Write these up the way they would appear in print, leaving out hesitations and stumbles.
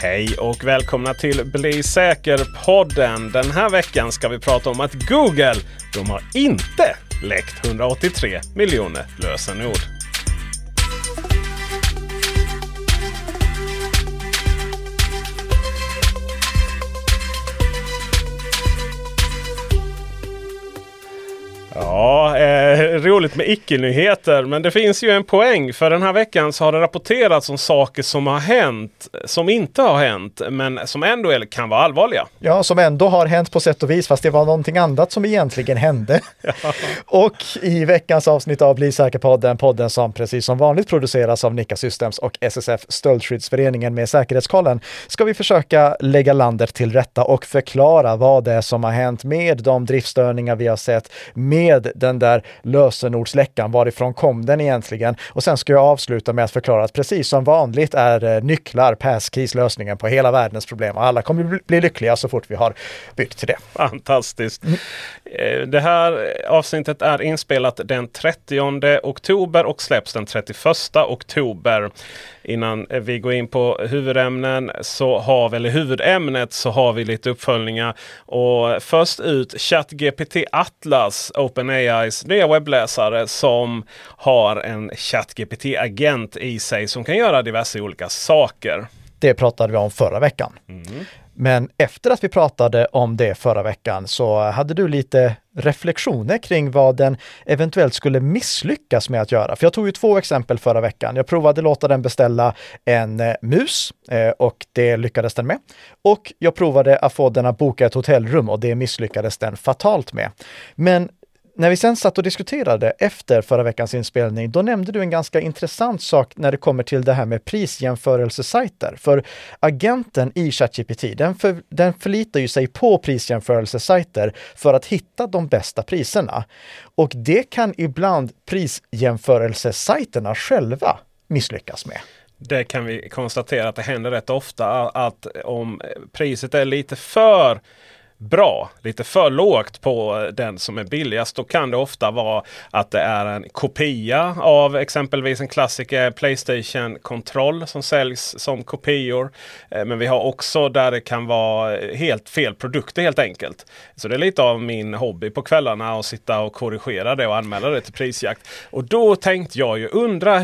Hej och välkomna till Bli säker-podden. Den här veckan ska vi prata om att Google, de har inte läckt 183 miljoner lösenord. Ja, roligt med icke-nyheter, men det finns ju en poäng. För den här veckan så har det rapporterats om saker som har hänt, som inte har hänt, men som ändå kan vara allvarliga. Ja, som ändå har hänt på sätt och vis, fast det var någonting annat som egentligen hände. Ja. Och i veckans avsnitt av Bli säker-podden, podden som precis som vanligt produceras av Nikka Systems och SSF Stöldskyddsföreningen med Säkerhetskollen, ska vi försöka lägga landet till rätta och förklara vad det är som har hänt med de driftstörningar vi har sett, med den där lösenordsläckan, varifrån kom den egentligen? Och sen ska jag avsluta med att förklara att precis som vanligt är nycklar, passkeys, lösningen på hela världens problem. Och alla kommer bli lyckliga så fort vi har bytt till det. Fantastiskt. Det här avsnittet är inspelat den 30 oktober och släpps den 31 oktober. Innan vi går in på huvudämnet så har vi lite uppföljningar. Och först ut ChatGPT Atlas, OpenAIs nya webbläsare som har en ChatGPT-agent i sig som kan göra diverse olika saker. Det pratade vi om förra veckan. Men efter att vi pratade om det förra veckan så hade du lite reflektioner kring vad den eventuellt skulle misslyckas med att göra. För jag tog ju 2 exempel förra veckan. Jag provade låta den beställa en mus och det lyckades den med. Och jag provade att få den att boka ett hotellrum och det misslyckades den fatalt med. Men när vi sen satt och diskuterade efter förra veckans inspelning, då nämnde du en ganska intressant sak när det kommer till det här med prisjämförelsesajter. För agenten i ChatGPT, den förlitar ju sig på prisjämförelsesajter för att hitta de bästa priserna. Och det kan ibland prisjämförelsesajterna själva misslyckas med. Det kan vi konstatera att det händer rätt ofta att om priset är lite för bra, lite för lågt på den som är billigast, då kan det ofta vara att det är en kopia av exempelvis en klassiker PlayStation-kontroll som säljs som kopior. Men vi har också där det kan vara helt fel produkter helt enkelt. Så det är lite av min hobby på kvällarna att sitta och korrigera det och anmäla det till prisjakt. Och då tänkte jag ju undra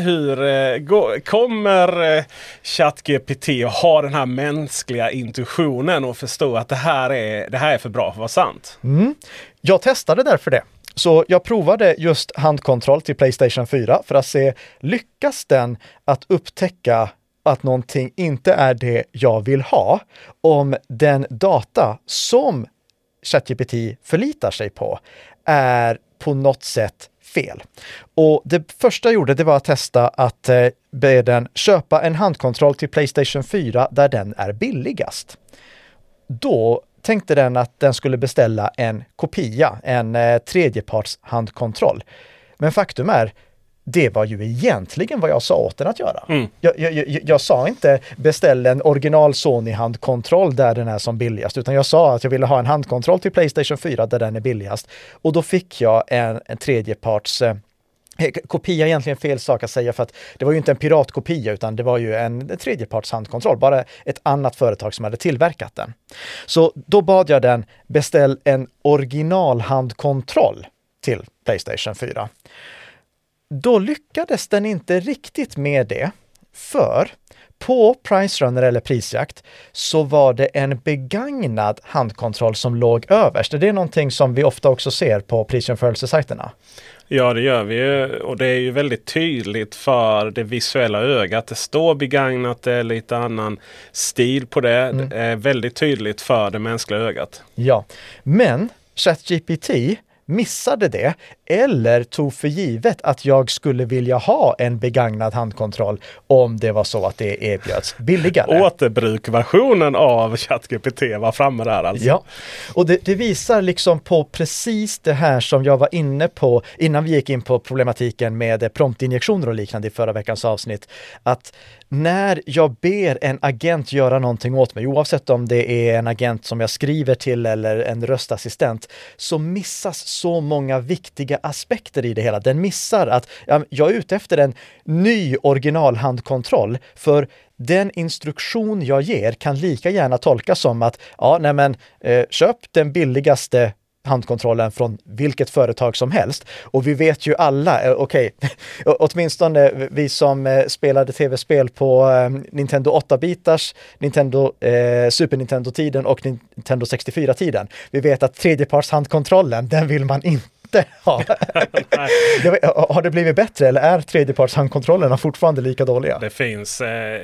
hur kommer ChatGPT att ha den här mänskliga intuitionen och förstå att det här är för bra för att vara sant. Jag testade därför det. Så jag provade just handkontroll till PlayStation 4 för att se, lyckas den att upptäcka att någonting inte är det jag vill ha om den data som ChatGPT förlitar sig på är på något sätt fel. Och det första jag gjorde, det var att testa att be den köpa en handkontroll till PlayStation 4 där den är billigast. Då tänkte den att den skulle beställa en kopia, en tredjeparts handkontroll. Men faktum är, det var ju egentligen vad jag sa åt den att göra. Jag sa inte beställ en original Sony handkontroll där den är som billigast, utan jag sa att jag ville ha en handkontroll till PlayStation 4 där den är billigast. Och då fick jag en tredjeparts kopia, egentligen fel sak att säga, för att det var ju inte en piratkopia utan det var ju en tredjeparts handkontroll, bara ett annat företag som hade tillverkat den. Så då bad jag den beställ en original handkontroll till PlayStation 4. Då lyckades den inte riktigt med det, för på Pricerunner eller prisjakt så var det en begagnad handkontroll som låg överst. Det är någonting som vi ofta också ser på prisjämförelsesajterna. Ja, det gör vi ju, och det är ju väldigt tydligt för det visuella ögat. Det står begagnat, det är lite annan stil på det. Det är väldigt tydligt för det mänskliga ögat. Ja, men ChatGPT missade det eller tog för givet att jag skulle vilja ha en begagnad handkontroll om det var så att det erbjöds billigare. Återbrukversionen av ChatGPT var framme där alltså. Ja, och det visar liksom på precis det här som jag var inne på innan vi gick in på problematiken med promptinjektioner och liknande i förra veckans avsnitt. Att när jag ber en agent göra någonting åt mig, oavsett om det är en agent som jag skriver till eller en röstassistent, så missas så många viktiga aspekter i det hela. Den missar att jag är ute efter en ny originalhandkontroll, för den instruktion jag ger kan lika gärna tolkas som att köp den billigaste handkontrollen från vilket företag som helst. Och vi vet ju alla, åtminstone vi som spelade tv-spel på Nintendo 8-bitars, Super Nintendo-tiden och Nintendo 64-tiden. Vi vet att tredjepartshandkontrollen, den vill man inte ha. Har det blivit bättre eller är tredjepartshandkontrollerna fortfarande lika dåliga? Det finns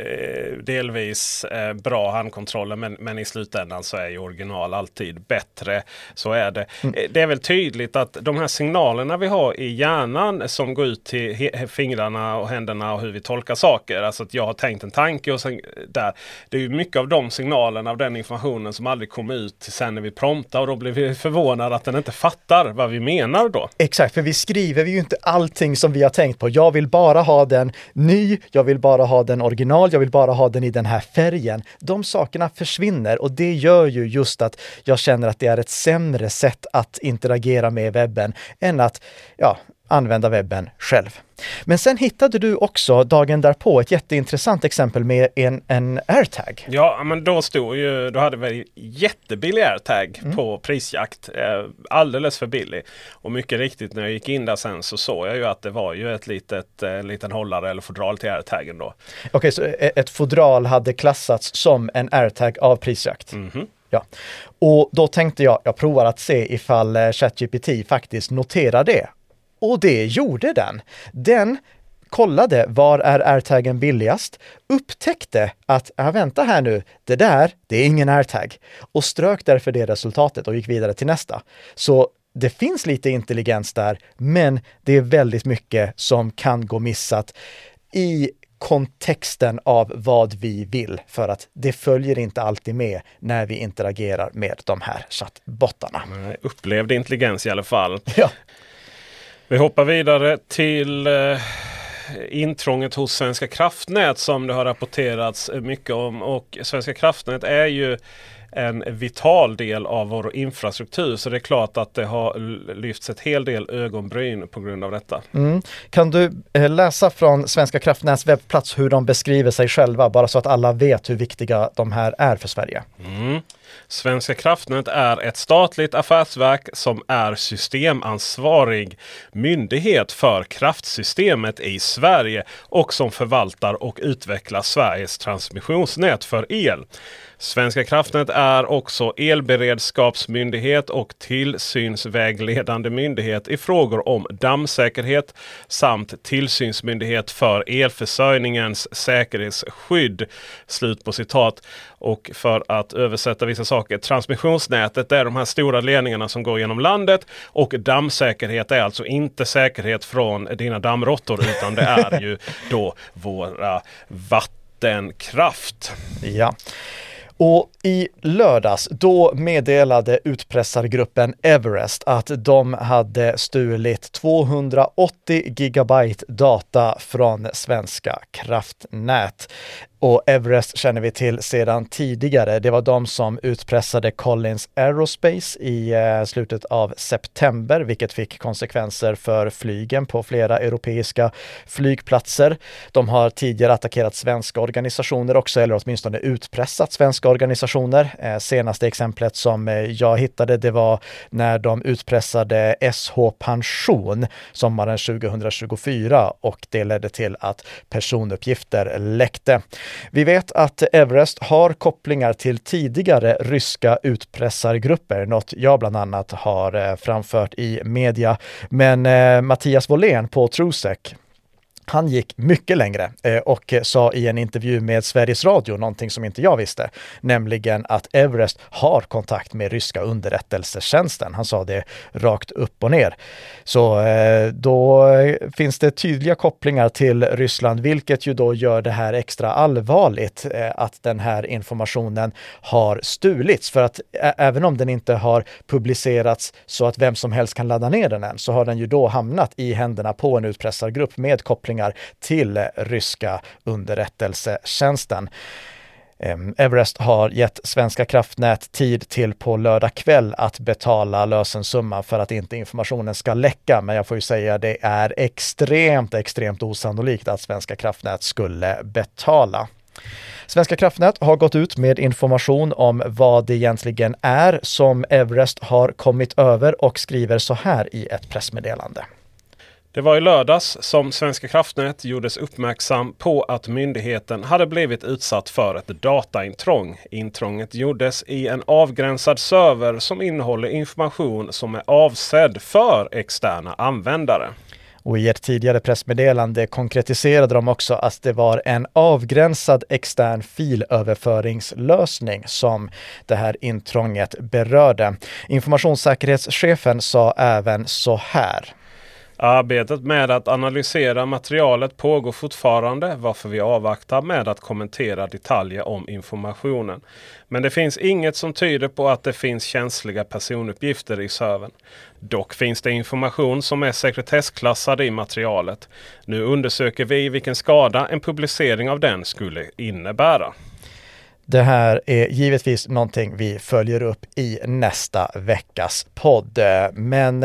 delvis bra handkontroller, men i slutändan så är ju original alltid bättre. Så är det. Det är väl tydligt att de här signalerna vi har i hjärnan som går ut till fingrarna och händerna och hur vi tolkar saker. Alltså att jag har tänkt en tanke och sen där. Det är ju mycket av de signalerna, av den informationen som aldrig kommer ut sen när vi promptar, och då blir vi förvånade att den inte fattar vad vi menar då. Exakt, för vi skriver ju inte allting som vi har tänkt på. Jag vill bara ha den ny, jag vill bara ha den original, jag vill bara ha den i den här färgen. De sakerna försvinner, och det gör ju just att jag känner att det är ett sämre sätt att interagera med webben än att använda webben själv. Men sen hittade du också dagen därpå ett jätteintressant exempel med en AirTag. Ja, men då hade vi jättebillig AirTag på prisjakt. Alldeles för billig. Och mycket riktigt, när jag gick in där sen så såg jag ju att det var ju ett liten hållare eller fodral till AirTagen då. Okej, så ett fodral hade klassats som en AirTag av prisjakt. Mhm. Ja, och då tänkte jag provar att se ifall ChatGPT faktiskt noterar det. Och det gjorde den. Den kollade var är AirTagen billigast, upptäckte att, vänta här nu, det är ingen AirTag, och strök därför det resultatet och gick vidare till nästa. Så det finns lite intelligens där, men det är väldigt mycket som kan gå missat i kontexten av vad vi vill, för att det följer inte alltid med när vi interagerar med de här chattbottarna. Upplevd intelligens i alla fall. Ja. Vi hoppar vidare till intrånget hos Svenska kraftnät som det har rapporterats mycket om, och Svenska kraftnät är ju en vital del av vår infrastruktur, så det är klart att det har lyfts ett hel del ögonbryn på grund av detta. Kan du läsa från Svenska kraftnäts webbplats hur de beskriver sig själva, bara så att alla vet hur viktiga de här är för Sverige? Svenska kraftnät är ett statligt affärsverk som är systemansvarig myndighet för kraftsystemet i Sverige och som förvaltar och utvecklar Sveriges transmissionsnät för el. Svenska kraftnät är också elberedskapsmyndighet och tillsynsvägledande myndighet i frågor om dammsäkerhet samt tillsynsmyndighet för elförsörjningens säkerhetsskydd. Slut på citat. Och för att översätta vissa saker, transmissionsnätet är de här stora ledningarna som går genom landet, och dammsäkerhet är alltså inte säkerhet från dina dammråttor, utan det är ju då våra vattenkraft. Ja. Och i lördags då meddelade utpressargruppen Everest att de hade stulit 280 gigabyte data från Svenska kraftnät. Och Everest känner vi till sedan tidigare. Det var de som utpressade Collins Aerospace i slutet av september, vilket fick konsekvenser för flygen på flera europeiska flygplatser. De har tidigare attackerat svenska organisationer också, eller åtminstone utpressat svenska organisationer. Senaste exemplet som jag hittade, det var när de utpressade SH Pension sommaren 2024, och det ledde till att personuppgifter läckte. Vi vet att Everest har kopplingar till tidigare ryska utpressargrupper, något jag bland annat har framfört i media. Men Mattias Wåhlén på Trusec, han gick mycket längre och sa i en intervju med Sveriges Radio någonting som inte jag visste, nämligen att Everest har kontakt med ryska underrättelsetjänsten. Han sa det rakt upp och ner. Så då finns det tydliga kopplingar till Ryssland, vilket ju då gör det här extra allvarligt, att den här informationen har stulits. För att även om den inte har publicerats så att vem som helst kan ladda ner den än, så har den ju då hamnat i händerna på en utpressargrupp med koppling kopplingar till ryska underrättelsetjänsten. Everest har gett Svenska kraftnät tid till på lördag kväll att betala lösensumman för att inte informationen ska läcka. Men jag får ju säga det är extremt osannolikt att Svenska kraftnät skulle betala. Svenska kraftnät har gått ut med information om vad det egentligen är som Everest har kommit över och skriver så här i ett pressmeddelande. Det var i lördags som Svenska kraftnät gjordes uppmärksam på att myndigheten hade blivit utsatt för ett dataintrång. Intrånget gjordes i en avgränsad server som innehåller information som är avsedd för externa användare. Och i ett tidigare pressmeddelande konkretiserade de också att det var en avgränsad extern filöverföringslösning som det här intrånget berörde. Informationssäkerhetschefen sa även så här. Arbetet med att analysera materialet pågår fortfarande, varför vi avvaktar med att kommentera detaljer om informationen. Men det finns inget som tyder på att det finns känsliga personuppgifter i servern. Dock finns det information som är sekretessklassad i materialet. Nu undersöker vi vilken skada en publicering av den skulle innebära. Det här är givetvis någonting vi följer upp i nästa veckas podd. Men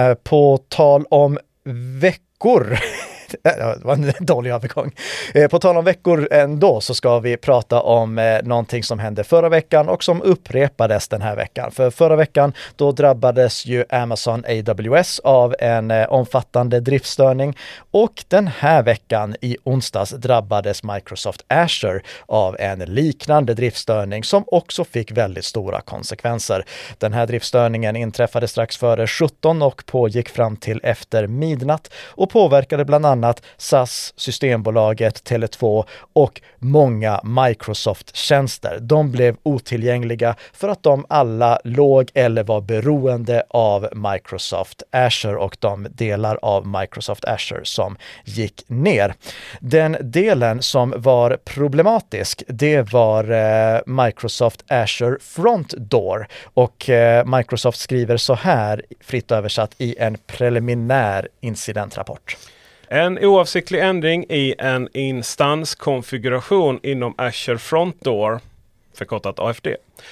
på tal om veckor... Det var en dålig övergång. På tal om veckor ändå så ska vi prata om någonting som hände förra veckan och som upprepades den här veckan. För förra veckan då drabbades ju Amazon AWS av en omfattande driftstörning och den här veckan i onsdags drabbades Microsoft Azure av en liknande driftstörning som också fick väldigt stora konsekvenser. Den här driftstörningen inträffade strax före 17 och pågick fram till efter midnatt och påverkade bland annat SAS, Systembolaget, Tele2 och många Microsoft-tjänster. De blev otillgängliga för att de alla låg eller var beroende av Microsoft Azure och de delar av Microsoft Azure som gick ner. Den delen som var problematisk, det var Microsoft Azure Front Door och Microsoft skriver så här, fritt översatt i en preliminär incidentrapport. En oavsiktlig ändring i en instanskonfiguration inom Azure Front Door, förkortat AFD,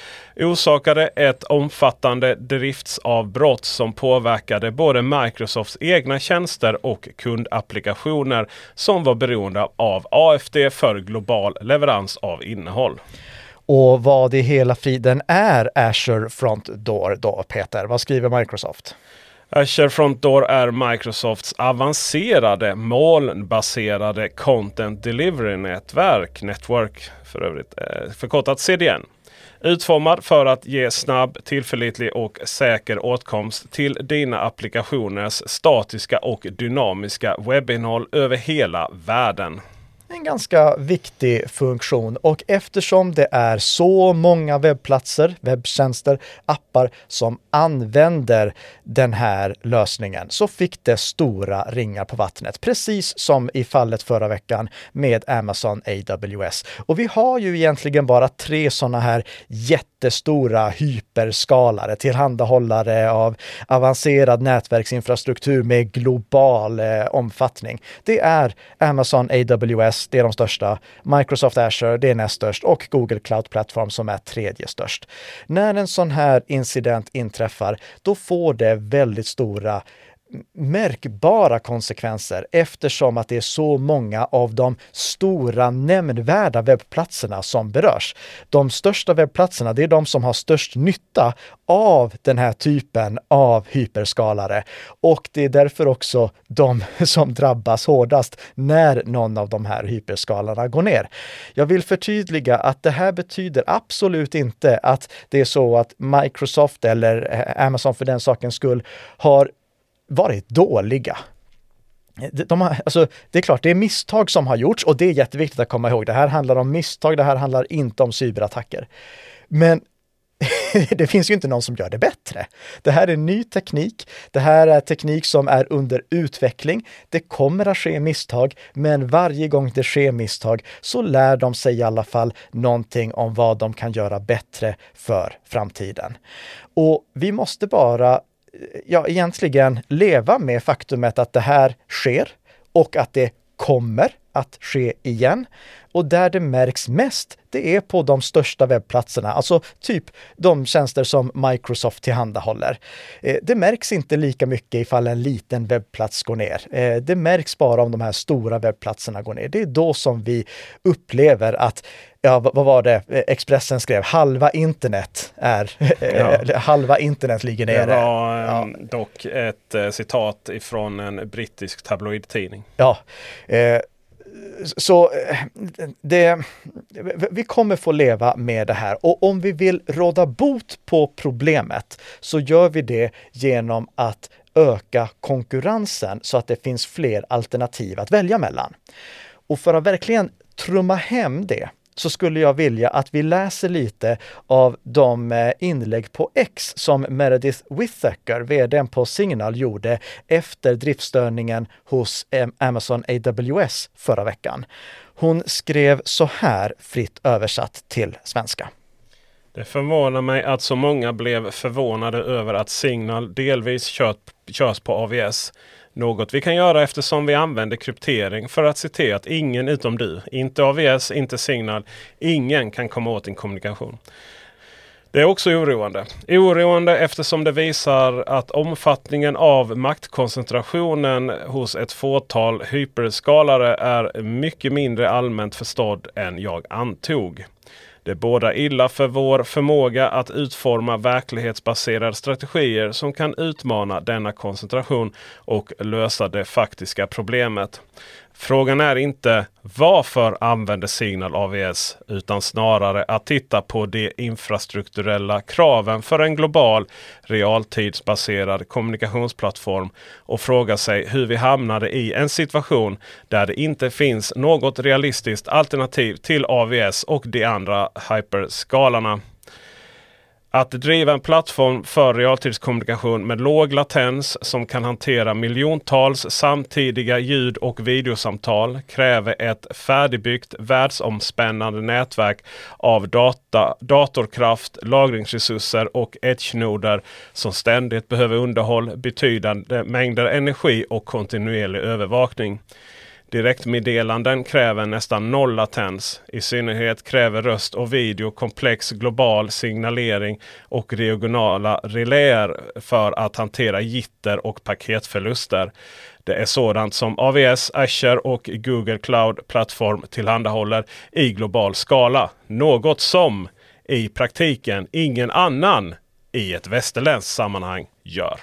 orsakade ett omfattande driftsavbrott som påverkade både Microsofts egna tjänster och kundapplikationer som var beroende av AFD för global leverans av innehåll. Och vad i hela friden är Azure Front Door då, Peter? Vad skriver Microsoft? Azure Front Door är Microsofts avancerade molnbaserade Content Delivery-nätverk, för övrigt förkortat CDN. Utformad för att ge snabb, tillförlitlig och säker åtkomst till dina applikationers statiska och dynamiska webbinnehåll över hela världen. En ganska viktig funktion och eftersom det är så många webbplatser, webbtjänster, appar som använder den här lösningen så fick det stora ringar på vattnet. Precis som i fallet förra veckan med Amazon AWS. Och vi har ju egentligen bara 3 sådana här jättestora hyperskalare, tillhandahållare av avancerad nätverksinfrastruktur med global omfattning. Det är Amazon AWS, det är de största, Microsoft Azure, det är näst störst och Google Cloud Platform som är tredje störst. När en sån här incident inträffar, då får det väldigt stora märkbara konsekvenser eftersom att det är så många av de stora nämnvärda webbplatserna som berörs. De största webbplatserna, det är de som har störst nytta av den här typen av hyperskalare och det är därför också de som drabbas hårdast när någon av de här hyperskalarna går ner. Jag vill förtydliga att det här betyder absolut inte att det är så att Microsoft eller Amazon för den sakens skull har varit dåliga. Det är klart, det är misstag som har gjorts och det är jätteviktigt att komma ihåg. Det här handlar om misstag, det här handlar inte om cyberattacker. Men det finns ju inte någon som gör det bättre. Det här är ny teknik. Det här är teknik som är under utveckling. Det kommer att ske misstag, men varje gång det sker misstag så lär de sig i alla fall någonting om vad de kan göra bättre för framtiden. Och vi måste bara egentligen leva med faktumet att det här sker och att det kommer att ske igen. Och där det märks mest, det är på de största webbplatserna, alltså typ de tjänster som Microsoft tillhandahåller. Det märks inte lika mycket ifall en liten webbplats går ner. Det märks bara om de här stora webbplatserna går ner. Det är då som vi upplever att, ja, vad var det Expressen skrev? Halva internet ligger nere. Det var dock ett citat ifrån en brittisk tabloidtidning. Ja, så vi kommer få leva med det här, och om vi vill råda bot på problemet så gör vi det genom att öka konkurrensen så att det finns fler alternativ att välja mellan. Och för att verkligen trumma hem det så skulle jag vilja att vi läser lite av de inlägg på X som Meredith Whittaker, vdn på Signal, gjorde efter driftstörningen hos Amazon AWS förra veckan. Hon skrev så här, fritt översatt till svenska. Det förvånar mig att så många blev förvånade över att Signal delvis körs på AWS. Något vi kan göra eftersom vi använder kryptering för att se till att ingen utom du, inte AWS, inte Signal, ingen kan komma åt din kommunikation. Det är också oroande. Oroande eftersom det visar att omfattningen av maktkoncentrationen hos ett fåtal hyperskalare är mycket mindre allmänt förstådd än jag antog. Det bådar illa för vår förmåga att utforma verklighetsbaserade strategier som kan utmana denna koncentration och lösa det faktiska problemet. Frågan är inte varför använder Signal AWS, utan snarare att titta på de infrastrukturella kraven för en global realtidsbaserad kommunikationsplattform och fråga sig hur vi hamnade i en situation där det inte finns något realistiskt alternativ till AWS och de andra hyperskalarna. Att driva en plattform för realtidskommunikation med låg latens som kan hantera miljontals samtidiga ljud- och videosamtal kräver ett färdigbyggt världsomspännande nätverk av datorkraft, lagringsresurser och edge-noder som ständigt behöver underhåll, betydande mängder energi och kontinuerlig övervakning. Direktmeddelanden kräver nästan noll latens. I synnerhet kräver röst och video komplex global signalering och regionala reläer för att hantera jitter och paketförluster. Det är sådant som AWS, Azure och Google Cloud-plattform tillhandahåller i global skala. Något som i praktiken ingen annan i ett västerländskt sammanhang gör.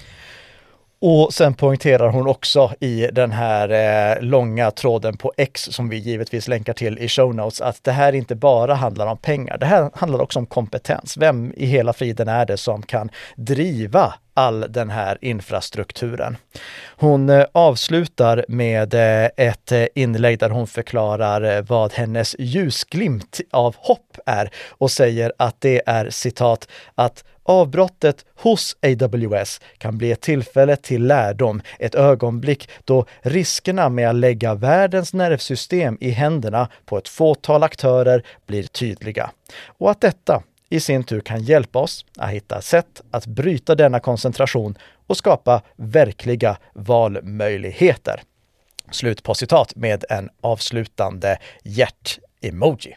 Och sen poängterar hon också i den här långa tråden på X som vi givetvis länkar till i show notes att det här inte bara handlar om pengar. Det här handlar också om kompetens. Vem i hela friden är det som kan driva all den här infrastrukturen? Hon avslutar med ett inlägg där hon förklarar vad hennes ljusglimt av hopp är och säger att det är citat att avbrottet hos AWS kan bli ett tillfälle till lärdom, ett ögonblick då riskerna med att lägga världens nervsystem i händerna på ett fåtal aktörer blir tydliga. Och att detta i sin tur kan hjälpa oss att hitta sätt att bryta denna koncentration och skapa verkliga valmöjligheter. Slut på citat med en avslutande hjärt-emoji.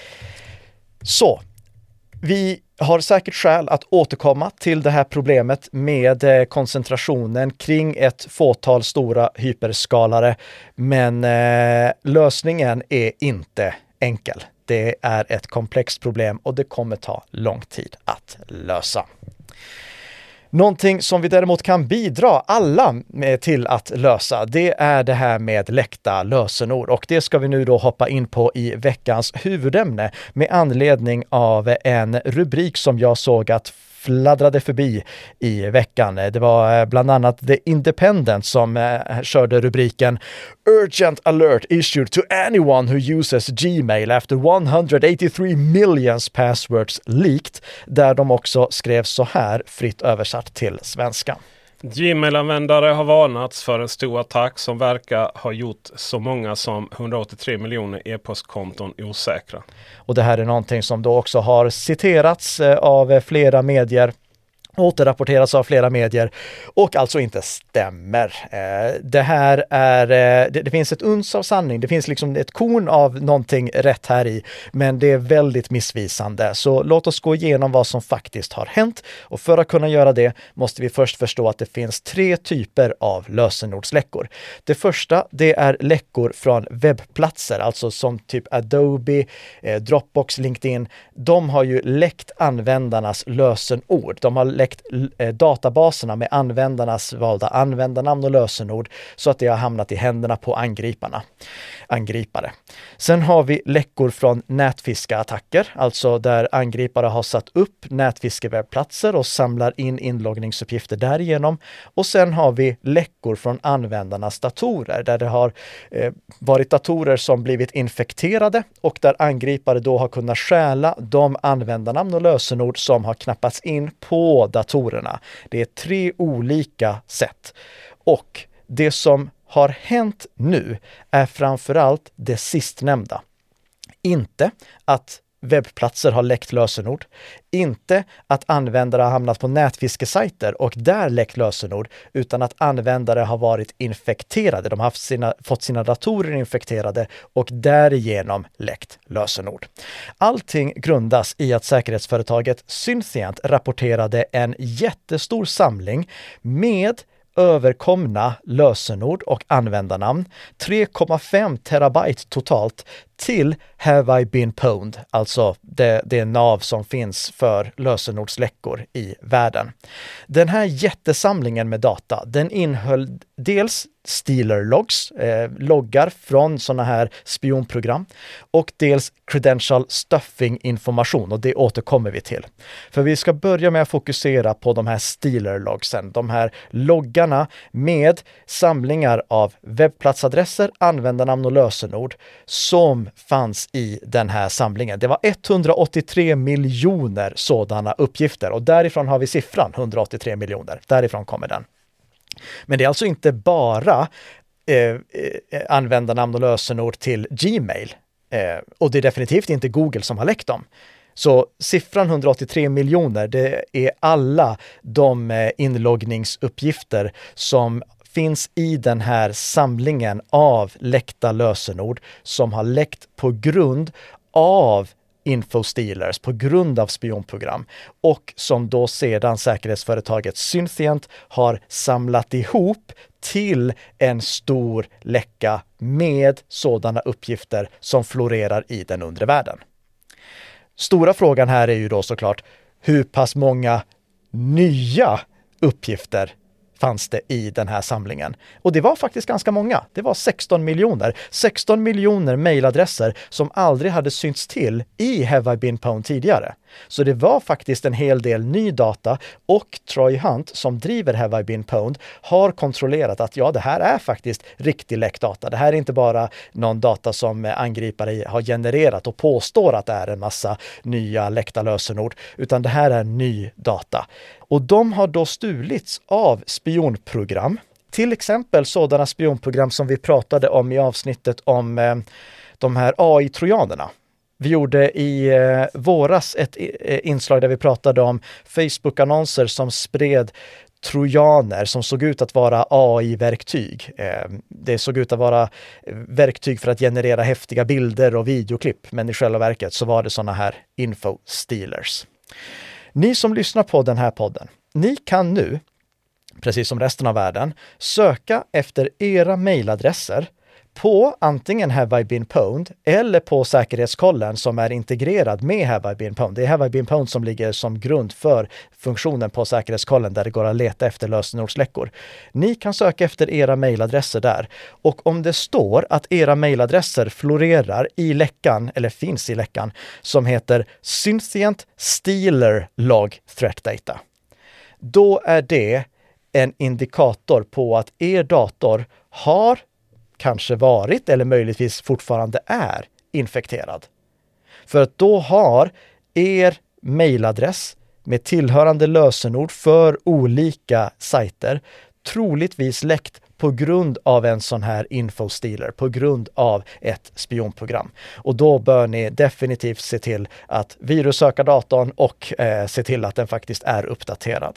Så, vi har säkert skäl att återkomma till det här problemet med koncentrationen kring ett fåtal stora hyperskalare, men lösningen är inte enkel. Det är ett komplext problem och det kommer ta lång tid att lösa. Någonting som vi däremot kan bidra alla till att lösa, det är det här med läckta lösenord. Och det ska vi nu då hoppa in på i veckans huvudämne med anledning av en rubrik som jag såg att fladdrade förbi i veckan. Det var bland annat The Independent som körde rubriken Urgent alert issued to anyone who uses Gmail after 183 million passwords leaked, där de också skrev så här, fritt översatt till svenska. Gmail-användare har varnats för en stor attack som verkar ha gjort så många som 183 miljoner e-postkonton osäkra. Och det här är någonting som då också har citerats av flera medier. återrapporteras av flera medier och alltså inte stämmer. Det här är, det finns ett uns av sanning, det finns liksom ett korn av någonting rätt här i, men det är väldigt missvisande. Så låt oss gå igenom vad som faktiskt har hänt, och för att kunna göra det måste vi först förstå att det finns 3 typer av lösenordsläckor. Det första, det är läckor från webbplatser, alltså som typ Adobe, Dropbox, LinkedIn. De har ju läckt användarnas lösenord. De har läckt databaserna med användarnas valda användarnamn och lösenord så att det har hamnat i händerna på angripare. Sen har vi läckor från nätfiskeattacker, alltså där angripare har satt upp nätfiskewebbplatser och samlar in inloggningsuppgifter därigenom. Och sen har vi läckor från användarnas datorer, där det har varit datorer som blivit infekterade och där angripare då har kunnat stjäla de användarnamn och lösenord som har knappats in på datorerna. Det är 3 olika sätt. Och det som har hänt nu är framförallt det sistnämnda. Inte att webbplatser har läckt lösenord, inte att användare har hamnat på nätfiskesajter och där läckt lösenord, utan att användare har varit infekterade. De har fått sina datorer infekterade och därigenom läckt lösenord. Allting grundas i att säkerhetsföretaget Synthient rapporterade en jättestor samling med överkomna lösenord och användarnamn, 3,5 terabyte totalt, till Have I Been Pwned, alltså det nav som finns för lösenordsläckor i världen. Den här jättesamlingen med data, den innehöll dels Stealer logs, loggar från sådana här spionprogram, och dels credential stuffing information, och det återkommer vi till. För vi ska börja med att fokusera på de här Stealer logsen, de här loggarna med samlingar av webbplatsadresser, användarnamn och lösenord som fanns i den här samlingen. Det var 183 miljoner sådana uppgifter, och därifrån har vi siffran 183 miljoner. Därifrån kommer den. Men det är alltså inte bara användarnamn och lösenord till Gmail. Och det är definitivt inte Google som har läckt dem. Så siffran 183 miljoner, det är alla de inloggningsuppgifter som finns i den här samlingen av läckta lösenord som har läckt på grund av infostealers, på grund av spionprogram, och som då sedan säkerhetsföretaget Synthient har samlat ihop till en stor läcka med sådana uppgifter som florerar i den undre världen. Stora frågan här är ju då såklart, hur pass många nya uppgifter fanns det i den här samlingen? Och det var faktiskt ganska många. Det var 16 miljoner. 16 miljoner mejladresser som aldrig hade synts till i Have I Been Pwned tidigare. Så det var faktiskt en hel del ny data, och Troy Hunt som driver Have I Been Pwned har kontrollerat att ja, det här är faktiskt riktig läckdata. Det här är inte bara någon data som angripare har genererat och påstår att det är en massa nya läckta lösenord, utan det här är ny data. Och de har då stulits av spionprogram. Till exempel sådana spionprogram som vi pratade om i avsnittet om de här AI-trojanerna. Vi gjorde i våras ett inslag där vi pratade om Facebook-annonser som spred trojaner som såg ut att vara AI-verktyg. Det såg ut att vara verktyg för att generera häftiga bilder och videoklipp, men i själva verket så var det sådana här info-stealers. Ni som lyssnar på den här podden, ni kan nu, precis som resten av världen, söka efter era mejladresser på antingen Have I Been Pwned eller på säkerhetskollen som är integrerad med Have I Been Pwned. Det är Have I Been Pwned som ligger som grund för funktionen på säkerhetskollen där det går att leta efter lösenordsläckor. Ni kan söka efter era mejladresser där, och om det står att era mejladresser florerar i läckan, eller finns i läckan, som heter Synthient Stealer Log Threat Data, då är det en indikator på att er dator har kanske varit eller möjligtvis fortfarande är infekterad. För att då har er mejladress med tillhörande lösenord för olika sajter troligtvis läckt på grund av en sån här infostealer, på grund av ett spionprogram. Och då bör ni definitivt se till att virussöka datorn och se till att den faktiskt är uppdaterad.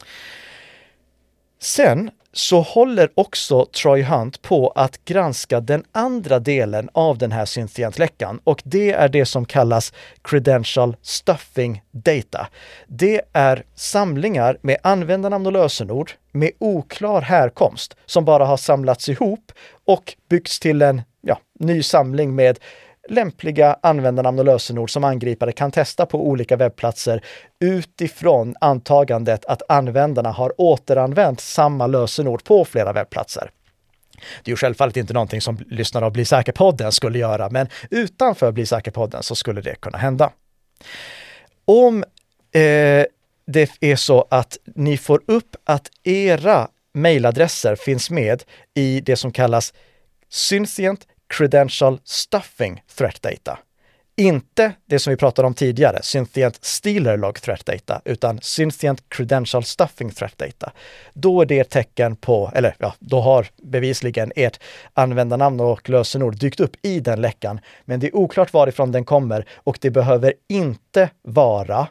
Sen så håller också Troy Hunt på att granska den andra delen av den här Synthient-läckan, och det är det som kallas Credential Stuffing Data. Det är samlingar med användarnamn och lösenord med oklar härkomst som bara har samlats ihop och byggts till en ny samling med lämpliga användarnamn och lösenord som angripare kan testa på olika webbplatser utifrån antagandet att användarna har återanvänt samma lösenord på flera webbplatser. Det är ju självfallet inte någonting som lyssnare av Bli säker-podden skulle göra, men utanför Bli säker-podden så skulle det kunna hända. Om det är så att ni får upp att era mejladresser finns med i det som kallas Synthient Credential Stuffing Threat Data. Inte det som vi pratade om tidigare, Synthient Stealer Log Threat Data, utan Synthient Credential Stuffing Threat Data. Då är det ett tecken på, då har bevisligen ert användarnamn och lösenord dykt upp i den läckan, men det är oklart varifrån den kommer och det behöver inte vara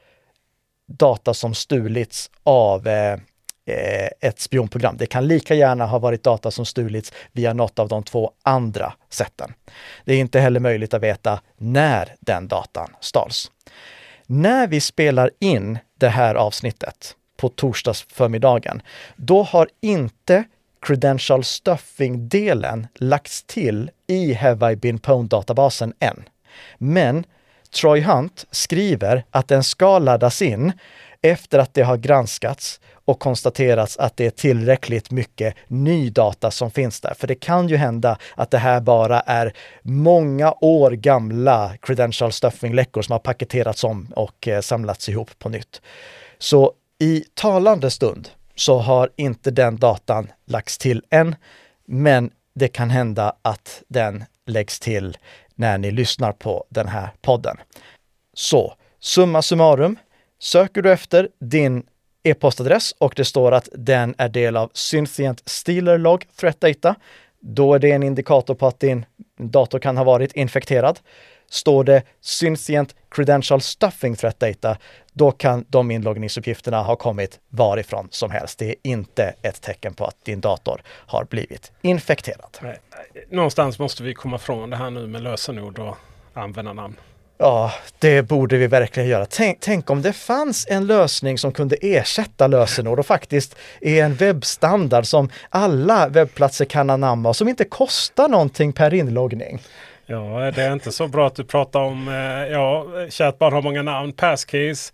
data som stulits av ett spionprogram. Det kan lika gärna ha varit data som stulits via något av de två andra sätten. Det är inte heller möjligt att veta när den datan stals. När vi spelar in det här avsnittet på torsdagsförmiddagen, då har inte Credential Stuffing-delen lagts till i Have I Been Pwned-databasen än. Men Troy Hunt skriver att den ska laddas in efter att det har granskats och konstaterats att det är tillräckligt mycket ny data som finns där. För det kan ju hända att det här bara är många år gamla credential stuffing-läckor som har paketerats om och samlats ihop på nytt. Så i talande stund så har inte den datan lagts till än, men det kan hända att den läggs till när ni lyssnar på den här podden. Så, summa summarum, söker du efter din e-postadress och det står att den är del av Synthient Stealer Log Threat Data, då är det en indikator på att din dator kan ha varit infekterad. Står det Synthient Credential Stuffing Threat Data, då kan de inloggningsuppgifterna ha kommit varifrån som helst. Det är inte ett tecken på att din dator har blivit infekterad. Nej. Någonstans måste vi komma från det här nu med lösenord och användarnamn. Ja, det borde vi verkligen göra. Tänk om det fanns en lösning som kunde ersätta lösenord och faktiskt är en webbstandard som alla webbplatser kan anamma och som inte kostar någonting per inloggning. Ja, det är inte så bra att du pratar om chatbar har många namn, passkeys,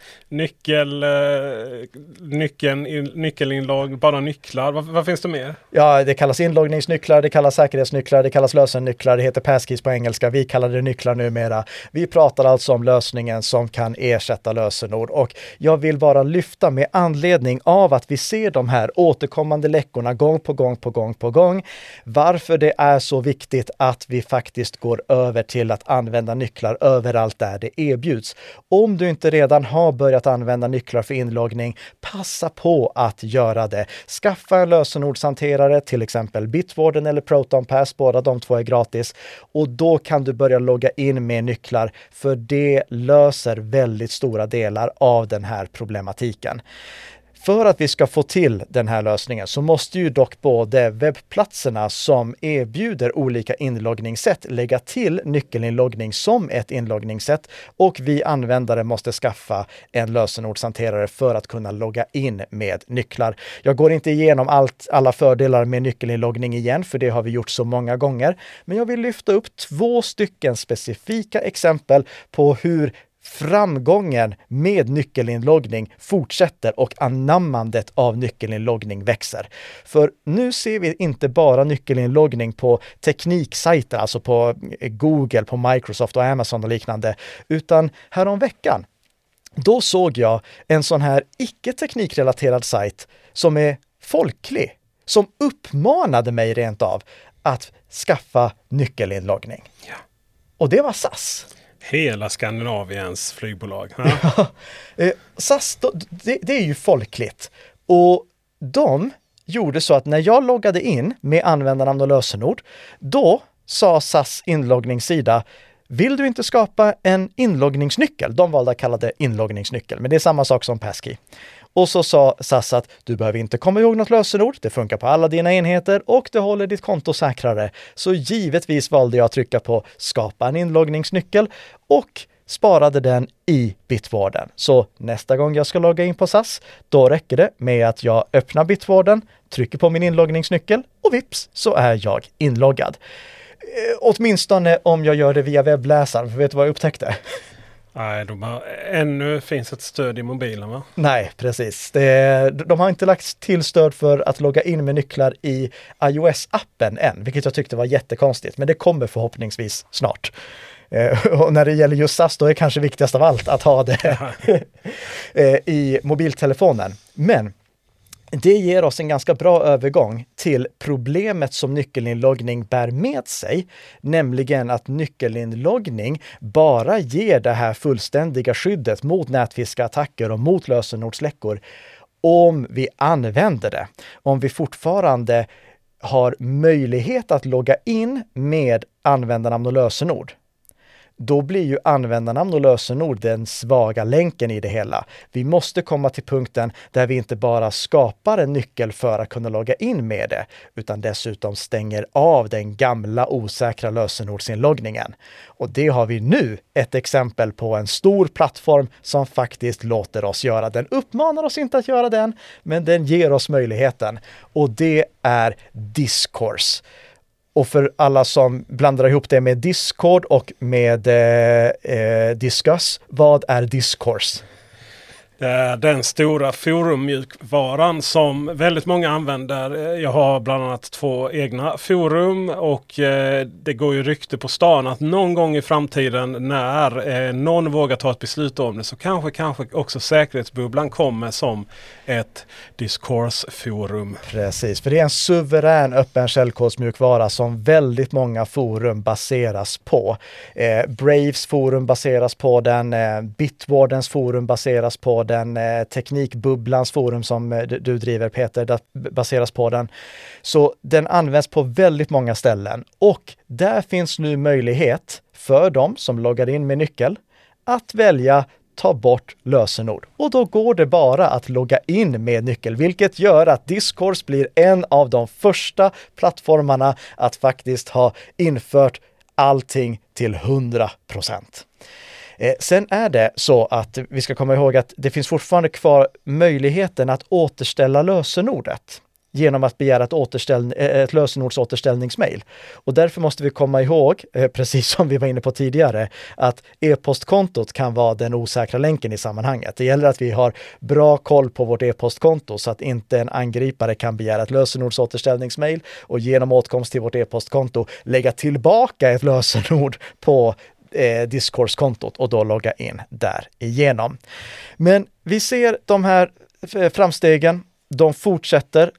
nyckelinlogg, bara nycklar. Vad finns det mer? Ja, det kallas inloggningsnycklar, det kallas säkerhetsnycklar, det kallas lösennycklar, det heter passkeys på engelska. Vi kallar det nycklar numera. Vi pratar alltså om lösningen som kan ersätta lösenord och jag vill bara lyfta med anledning av att vi ser de här återkommande läckorna gång på gång. Varför det är så viktigt att vi faktiskt går över till att använda nycklar överallt där det erbjuds. Om du inte redan har börjat använda nycklar för inloggning, passa på att göra det. Skaffa en lösenordshanterare, till exempel Bitwarden eller ProtonPass, båda de två är gratis. Och då kan du börja logga in med nycklar, för det löser väldigt stora delar av den här problematiken. För att vi ska få till den här lösningen så måste ju dock både webbplatserna som erbjuder olika inloggningssätt lägga till nyckelinloggning som ett inloggningssätt och vi användare måste skaffa en lösenordshanterare för att kunna logga in med nycklar. Jag går inte igenom alla fördelar med nyckelinloggning igen, för det har vi gjort så många gånger, men jag vill lyfta upp 2 stycken specifika exempel på hur framgången med nyckelinloggning fortsätter och anammandet av nyckelinloggning växer. För nu ser vi inte bara nyckelinloggning på tekniksajter, alltså på Google, på Microsoft och Amazon och liknande, utan häromveckan då såg jag en sån här icke-teknikrelaterad sajt som är folklig, som uppmanade mig rent av att skaffa nyckelinloggning. Ja. Och det var SAS. Hela Skandinaviens flygbolag. Ja. SAS, det är ju folkligt. Och de gjorde så att när jag loggade in med användarnamn och lösenord, då sa SAS inloggningssida: vill du inte skapa en inloggningsnyckel? De valde att kalla det inloggningsnyckel, men det är samma sak som passkey. Och så sa SAS att du behöver inte komma ihåg något lösenord, det funkar på alla dina enheter och det håller ditt konto säkrare. Så givetvis valde jag att trycka på skapa en inloggningsnyckel och sparade den i Bitwarden. Så nästa gång jag ska logga in på SAS, då räcker det med att jag öppnar Bitwarden, trycker på min inloggningsnyckel och vips så är jag inloggad. Åtminstone om jag gör det via webbläsaren, för vet du vad jag upptäckte? Nej, ännu finns ett stöd i mobilen, va? Nej, precis. De har inte lagt till stöd för att logga in med nycklar i iOS-appen än, vilket jag tyckte var jättekonstigt, men det kommer förhoppningsvis snart. Och när det gäller just SAS, då är kanske viktigast av allt att ha det i mobiltelefonen. Men det ger oss en ganska bra övergång till problemet som nyckelinloggning bär med sig, nämligen att nyckelinloggning bara ger det här fullständiga skyddet mot nätfiskeattacker och mot lösenordsläckor om vi använder det. Om vi fortfarande har möjlighet att logga in med användarnamn och lösenord, då blir ju användarnamn och lösenord den svaga länken i det hela. Vi måste komma till punkten där vi inte bara skapar en nyckel för att kunna logga in med det, utan dessutom stänger av den gamla osäkra lösenordsinloggningen. Och det har vi nu ett exempel på en stor plattform som faktiskt låter oss göra. Den uppmanar oss inte att göra den, men den ger oss möjligheten. Och det är Discourse. Och för alla som blandar ihop det med Discord och med Discuss, vad är Discourse? Det är den stora forummjukvaran som väldigt många använder. Jag har bland annat 2 egna forum och det går ju rykte på stan att någon gång i framtiden när någon vågar ta ett beslut om det, så kanske också säkerhetsbubblan kommer som ett Discourse-forum. Precis, för det är en suverän öppen källkodsmjukvara som väldigt många forum baseras på. Braves forum baseras på den, Bitwardens forum baseras på den, Teknikbubblans forum som du driver, Peter, baseras på den. Så den används på väldigt många ställen och där finns nu möjlighet för dem som loggar in med nyckel att välja ta bort lösenord. Och då går det bara att logga in med nyckel, vilket gör att Discourse blir en av de första plattformarna att faktiskt ha infört allting till 100%. Sen är det så att vi ska komma ihåg att det finns fortfarande kvar möjligheten att återställa lösenordet genom att begära ett lösenordsåterställningsmail. Och därför måste vi komma ihåg, precis som vi var inne på tidigare, att e-postkontot kan vara den osäkra länken i sammanhanget. Det gäller att vi har bra koll på vårt e-postkonto så att inte en angripare kan begära ett lösenordsåterställningsmail och genom åtkomst till vårt e-postkonto lägga tillbaka ett lösenord på Discourse-kontot och då logga in där igenom. Men vi ser de här framstegen. De fortsätter,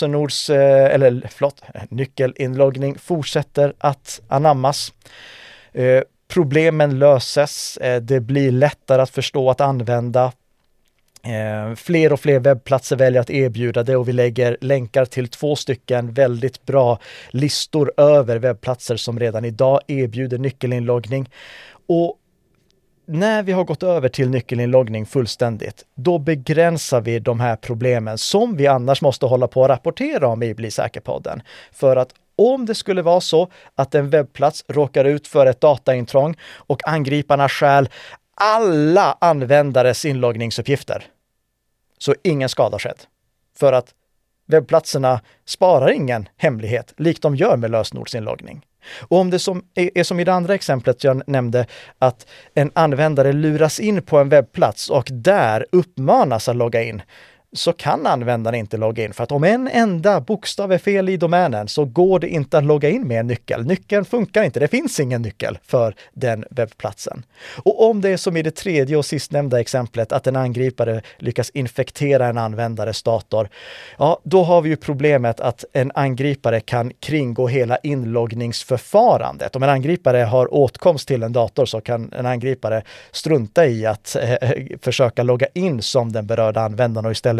nyckelinloggning fortsätter att anammas. Problemen löses, det blir lättare att förstå, att använda. Fler och fler webbplatser väljer att erbjuda det och vi lägger länkar till 2 stycken väldigt bra listor över webbplatser som redan idag erbjuder nyckelinloggning. Och när vi har gått över till nyckelinloggning fullständigt, då begränsar vi de här problemen som vi annars måste hålla på att rapportera om i Bli säker-podden. För att om det skulle vara så att en webbplats råkar ut för ett dataintrång och angriparna stjäl alla användares inloggningsuppgifter, så ingen skada skett. För att webbplatserna sparar ingen hemlighet, likt de gör med lösenordsinloggning. Och om det är som i det andra exemplet jag nämnde, att en användare luras in på en webbplats och där uppmanas att logga in, så kan användaren inte logga in. För att om en enda bokstav är fel i domänen så går det inte att logga in med en nyckel. Nyckeln funkar inte. Det finns ingen nyckel för den webbplatsen. Och om det är som i det tredje och sistnämnda exemplet att en angripare lyckas infektera en användares dator, ja, då har vi ju problemet att en angripare kan kringgå hela inloggningsförfarandet. Om en angripare har åtkomst till en dator så kan en angripare strunta i att försöka logga in som den berörda användaren och istället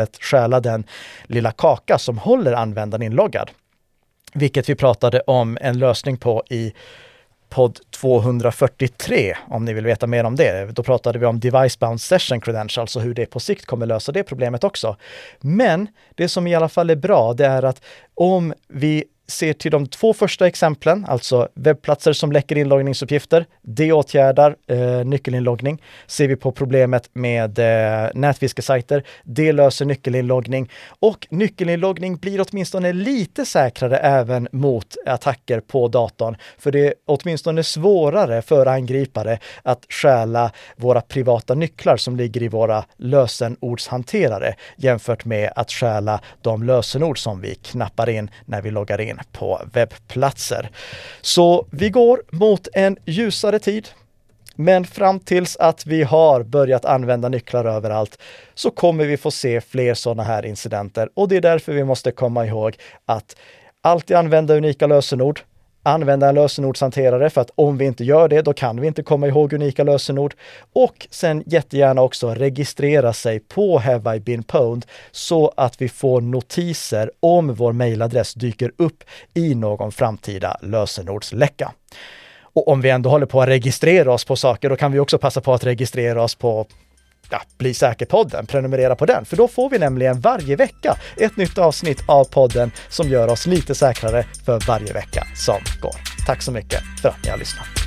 istället stjäla den lilla kaka som håller användaren inloggad. Vilket vi pratade om en lösning på i podd 243, om ni vill veta mer om det. Då pratade vi om device-bound session credentials och hur det på sikt kommer lösa det problemet också. Men det som i alla fall är bra, det är att om vi ser till de 2 första exemplen, alltså webbplatser som läcker inloggningsuppgifter, det åtgärdar nyckelinloggning. Ser vi på problemet med nätfiskesajter, det löser nyckelinloggning, och nyckelinloggning blir åtminstone lite säkrare även mot attacker på datorn, för det är åtminstone svårare för angripare att stjäla våra privata nycklar som ligger i våra lösenordshanterare jämfört med att stjäla de lösenord som vi knappar in när vi loggar in på webbplatser. Så vi går mot en ljusare tid, men fram tills att vi har börjat använda nycklar överallt så kommer vi få se fler sådana här incidenter, och det är därför vi måste komma ihåg att alltid använda unika lösenord. Använda en lösenordshanterare, för att om vi inte gör det, då kan vi inte komma ihåg unika lösenord. Och sen jättegärna också registrera sig på Have I Been Pwned så att vi får notiser om vår mailadress dyker upp i någon framtida lösenordsläcka. Och om vi ändå håller på att registrera oss på saker, då kan vi också passa på att registrera oss på Bli säker-podden, prenumerera på den, för då får vi nämligen varje vecka ett nytt avsnitt av podden som gör oss lite säkrare för varje vecka som går. Tack så mycket för att ni har lyssnat.